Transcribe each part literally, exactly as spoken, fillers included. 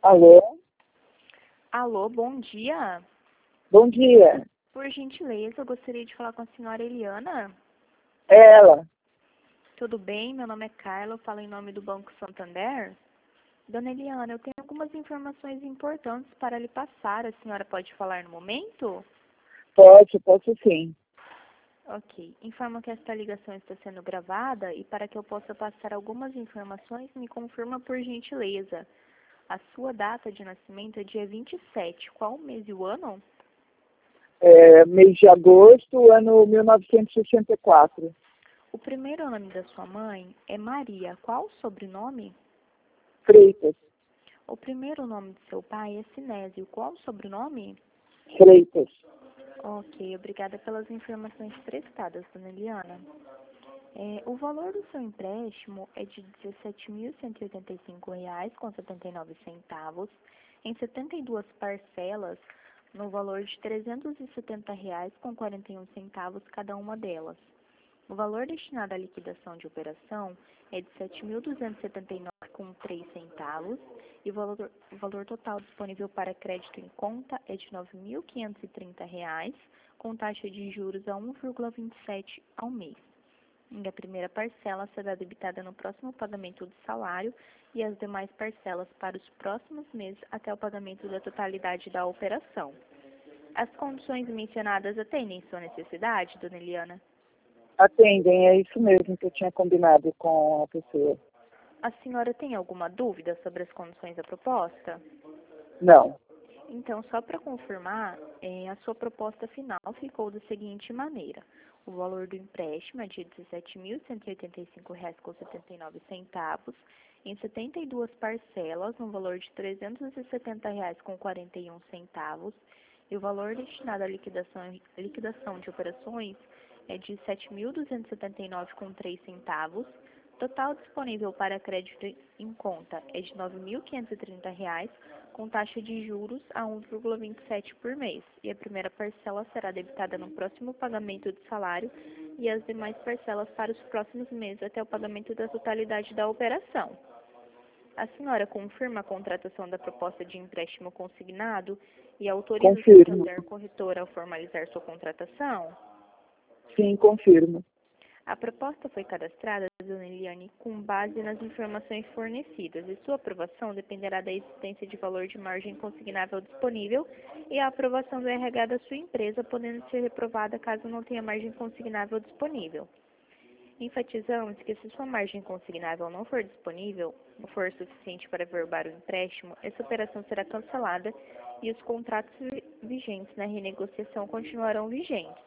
Alô? Alô, bom dia. Bom dia. Por gentileza, eu gostaria de falar com a senhora Eliana. É ela. Tudo bem? Meu nome é Carla, eu falo em nome do Banco Santander. Dona Eliana, eu tenho algumas informações importantes para lhe passar. A senhora pode falar no momento? Pode, posso sim. Ok. Informo que esta ligação está sendo gravada e para que eu possa passar algumas informações, me confirma por gentileza. A sua data de nascimento é dia vinte e sete. Qual o mês e o ano? É, mês de agosto, ano mil novecentos e sessenta e quatro. O primeiro nome da sua mãe é Maria. Qual o sobrenome? Freitas. O primeiro nome de seu pai é Sinésio. Qual o sobrenome? Freitas. Ok, obrigada pelas informações prestadas, dona Eliana. É, o valor do seu empréstimo é de dezessete mil cento e oitenta e cinco reais com setenta e nove centavos, em setenta e duas parcelas, no valor de trezentos e setenta reais com quarenta e um centavos cada uma delas. O valor destinado à liquidação de operação é de sete mil duzentos e setenta e nove reais com três centavos e o valor, o valor total disponível para crédito em conta é de nove mil quinhentos e trinta reais, com taxa de juros a um vírgula vinte e sete ao mês. E a primeira parcela será debitada no próximo pagamento do salário e as demais parcelas para os próximos meses até o pagamento da totalidade da operação. As condições mencionadas atendem sua necessidade, dona Eliana? Atendem, é isso mesmo que eu tinha combinado com a pessoa. A senhora tem alguma dúvida sobre as condições da proposta? Não. Então, só para confirmar, eh, a sua proposta final ficou da seguinte maneira. O valor do empréstimo é de dezessete mil cento e oitenta e cinco reais com setenta e nove centavos, em setenta e duas parcelas, no valor de trezentos e setenta reais com quarenta e um centavos, e o valor destinado à liquidação, liquidação de operações é de sete mil duzentos e setenta e nove reais com três centavos. Total disponível para crédito em conta é de nove mil quinhentos e trinta reais, com taxa de juros a um vírgula vinte e sete por mês, e a primeira parcela será debitada no próximo pagamento do salário e as demais parcelas para os próximos meses até o pagamento da totalidade da operação. A senhora confirma a contratação da proposta de empréstimo consignado e autoriza o Confirmo. Santander Corretora a formalizar sua contratação? Sim, confirmo. A proposta foi cadastrada, dona Eliane, com base nas informações fornecidas e sua aprovação dependerá da existência de valor de margem consignável disponível e a aprovação do R H da sua empresa, podendo ser reprovada caso não tenha margem consignável disponível. Enfatizamos que se sua margem consignável não for disponível, não for suficiente para verbar o empréstimo, essa operação será cancelada e os contratos vigentes na renegociação continuarão vigentes.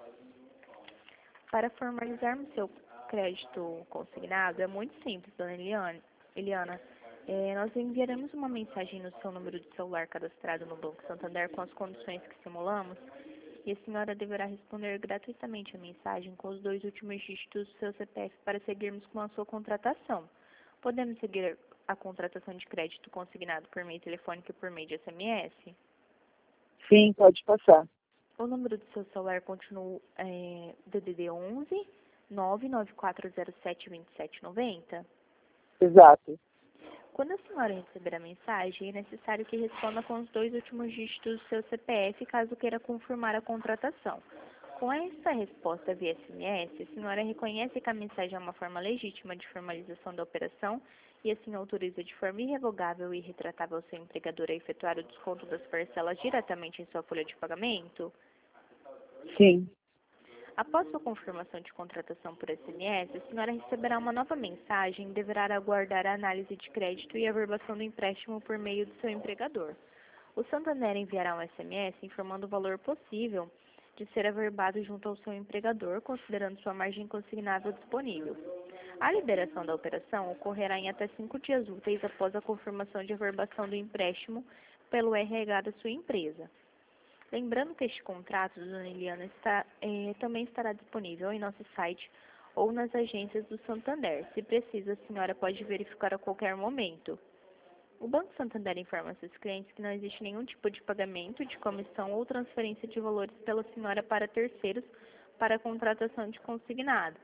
Para formalizarmos seu crédito consignado, é muito simples, dona Eliane, Eliana. É, nós enviaremos uma mensagem no seu número de celular cadastrado no Banco Santander com as condições que simulamos e a senhora deverá responder gratuitamente a mensagem com os dois últimos dígitos do seu C P F para seguirmos com a sua contratação. Podemos seguir a contratação de crédito consignado por meio telefônico e por meio de S M S? Sim, pode passar. O número do seu celular continua é, D D D onze, nove nove quatro zero sete, dois sete nove zero? Exato. Quando a senhora receber a mensagem, é necessário que responda com os dois últimos dígitos do seu C P F, caso queira confirmar a contratação. Com essa resposta via S M S, a senhora reconhece que a mensagem é uma forma legítima de formalização da operação e assim autoriza de forma irrevogável e irretratável seu empregador a efetuar o desconto das parcelas diretamente em sua folha de pagamento? Sim. Após sua confirmação de contratação por S M S, a senhora receberá uma nova mensagem e deverá aguardar a análise de crédito e a averbação do empréstimo por meio do seu empregador. O Santander enviará um S M S informando o valor possível de ser averbado junto ao seu empregador, considerando sua margem consignável disponível. A liberação da operação ocorrerá em até cinco dias úteis após a confirmação de averbação do empréstimo pelo R H da sua empresa. Lembrando que este contrato, dona Eliana, está, eh, também estará disponível em nosso site ou nas agências do Santander. Se precisa, a senhora pode verificar a qualquer momento. O Banco Santander informa a seus clientes que não existe nenhum tipo de pagamento de comissão ou transferência de valores pela senhora para terceiros para a contratação de consignado.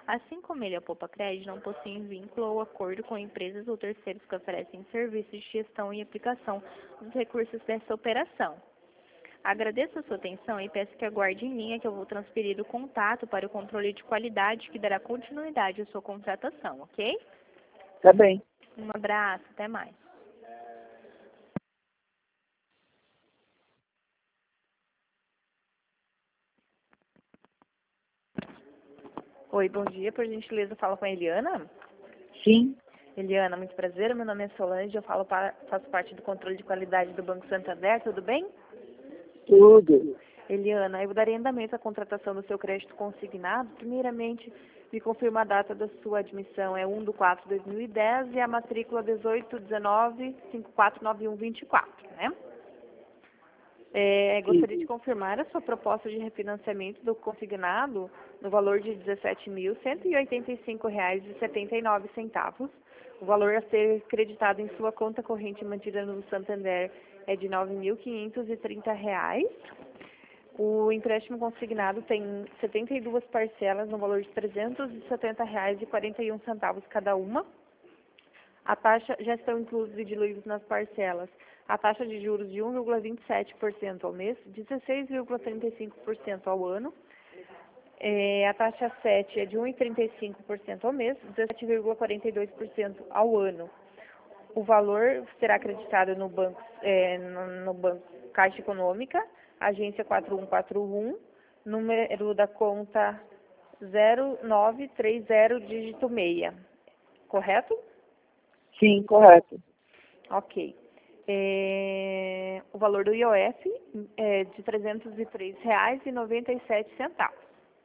Assim como ele, a Poupa Cred, não possui vínculo ou acordo com empresas ou terceiros que oferecem serviços de gestão e aplicação dos recursos dessa operação. Agradeço a sua atenção e peço que aguarde em linha que eu vou transferir o contato para o controle de qualidade que dará continuidade à sua contratação, ok? Tá bem. Um abraço, até mais. Oi, bom dia, por gentileza, fala com a Eliana? Sim. Eliana, muito prazer, meu nome é Solange, eu falo para, faço parte do controle de qualidade do Banco Santander, tudo bem? Tudo. Eliana, eu darei andamento à contratação do seu crédito consignado. Primeiramente, me confirma a data da sua admissão, é um de quatro de dois mil e dez e a matrícula dezoito dezenove cinco quatro nove um vinte e quatro, né? É, gostaria de confirmar a sua proposta de refinanciamento do consignado no valor de dezessete mil cento e oitenta e cinco reais e setenta e nove centavos. O valor a ser creditado em sua conta corrente mantida no Santander é de nove mil quinhentos e trinta reais. O empréstimo consignado tem setenta e duas parcelas no valor de trezentos e setenta reais e quarenta e um centavos cada uma. A taxa já estão inclusos e diluídos nas parcelas. A taxa de juros de um vírgula vinte e sete por cento ao mês, dezesseis vírgula trinta e cinco por cento ao ano. É, a taxa sete é de um vírgula trinta e cinco por cento ao mês, dezessete vírgula quarenta e dois por cento ao ano. O valor será acreditado no banco, é, no, no banco Caixa Econômica, agência quatro um quatro um, número da conta zero nove três zero, dígito seis. Correto? Sim, correto. Ok. É, o valor do I O F é de trezentos e três reais e noventa e sete centavos.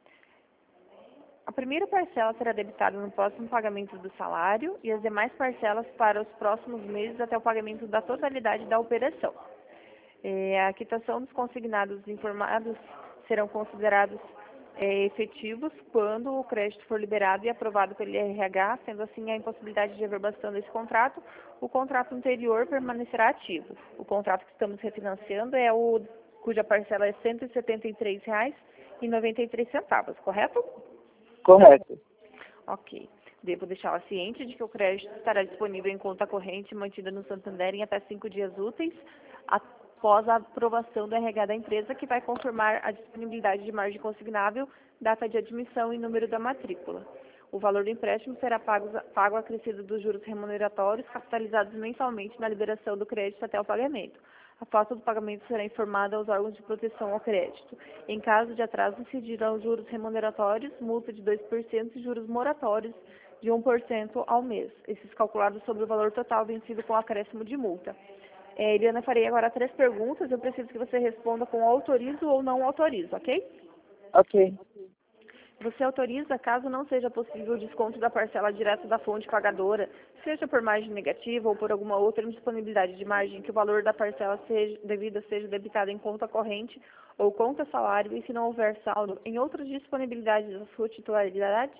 A primeira parcela será debitada no próximo pagamento do salário e as demais parcelas para os próximos meses até o pagamento da totalidade da operação. É, a quitação dos consignados informados serão considerados é, efetivos quando o crédito for liberado e aprovado pelo I R H, sendo assim a impossibilidade de averbação desse contrato, o contrato anterior permanecerá ativo. O contrato que estamos refinanciando é o cuja parcela é cento e setenta e três reais e noventa e três centavos, correto? Correto. Ok. Devo deixá-la ciente de que o crédito estará disponível em conta corrente mantida no Santander em até cinco dias úteis após a aprovação do R H da empresa, que vai confirmar a disponibilidade de margem consignável, data de admissão e número da matrícula. O valor do empréstimo será pago, pago acrescido dos juros remuneratórios capitalizados mensalmente na liberação do crédito até o pagamento. A falta do pagamento será informada aos órgãos de proteção ao crédito. Em caso de atraso, incidirão os juros remuneratórios, multa de dois por cento e juros moratórios de um por cento ao mês, esses calculados sobre o valor total vencido com acréscimo de multa. É, Eliana, farei agora três perguntas. Eu preciso que você responda com autorizo ou não autorizo, ok? Ok. Você autoriza, caso não seja possível o desconto da parcela direta da fonte pagadora, seja por margem negativa ou por alguma outra indisponibilidade de margem, que o valor da parcela seja, devida seja debitado em conta corrente ou conta salário, e se não houver saldo em outras disponibilidades da sua titularidade?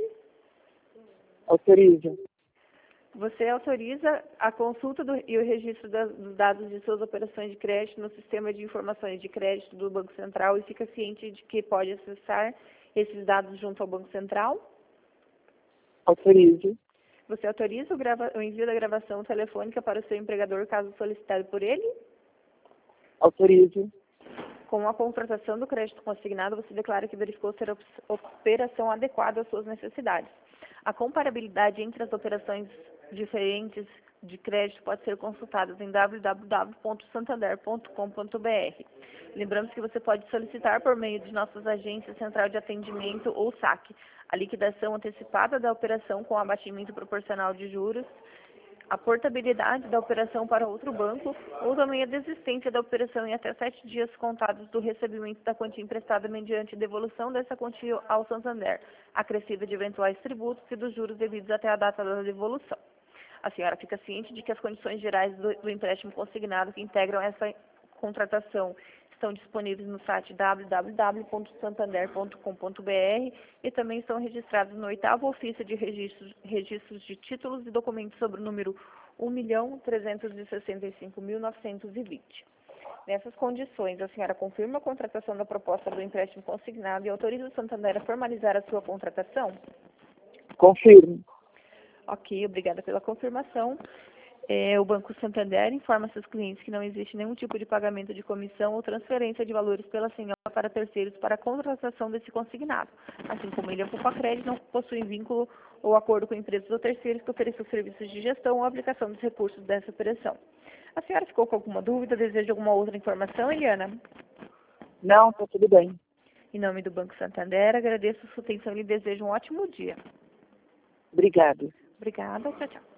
Autorizo. Você autoriza a consulta do, e o registro das, dos dados de suas operações de crédito no sistema de informações de crédito do Banco Central e fica ciente de que pode acessar esses dados junto ao Banco Central? Autorizo. Você autoriza o, grava, o envio da gravação telefônica para o seu empregador, caso solicitado por ele? Autorizo. Com a contratação do crédito consignado, você declara que verificou ser a operação adequada às suas necessidades. A comparabilidade entre as operações diferentes de crédito pode ser consultada em w w w ponto santander ponto com ponto b r. Lembramos que você pode solicitar por meio de nossas agências Central de Atendimento ou S A C a liquidação antecipada da operação com abatimento proporcional de juros, a portabilidade da operação para outro banco ou também a desistência da operação em até sete dias contados do recebimento da quantia emprestada mediante devolução dessa quantia ao Santander, acrescida de eventuais tributos e dos juros devidos até a data da devolução. A senhora fica ciente de que as condições gerais do, do empréstimo consignado que integram essa contratação estão disponíveis no site w w w ponto santander ponto com ponto b r e também estão registrados no oitavo ofício de registros, registros de títulos e documentos sobre o número um milhão trezentos e sessenta e cinco mil novecentos e vinte. Nessas condições, a senhora confirma a contratação da proposta do empréstimo consignado e autoriza o Santander a formalizar a sua contratação? Confirmo. Ok, obrigada pela confirmação. É, o Banco Santander informa seus clientes que não existe nenhum tipo de pagamento de comissão ou transferência de valores pela senhora para terceiros para a contratação desse consignado. Assim como ele e a Culpacred não possuem vínculo ou acordo com empresas ou terceiros que ofereçam serviços de gestão ou aplicação dos recursos dessa operação. A senhora ficou com alguma dúvida? Deseja alguma outra informação, Eliana? Não, está tudo bem. Em nome do Banco Santander, agradeço a sua atenção e lhe desejo um ótimo dia. Obrigado. Obrigada, tchau, tchau.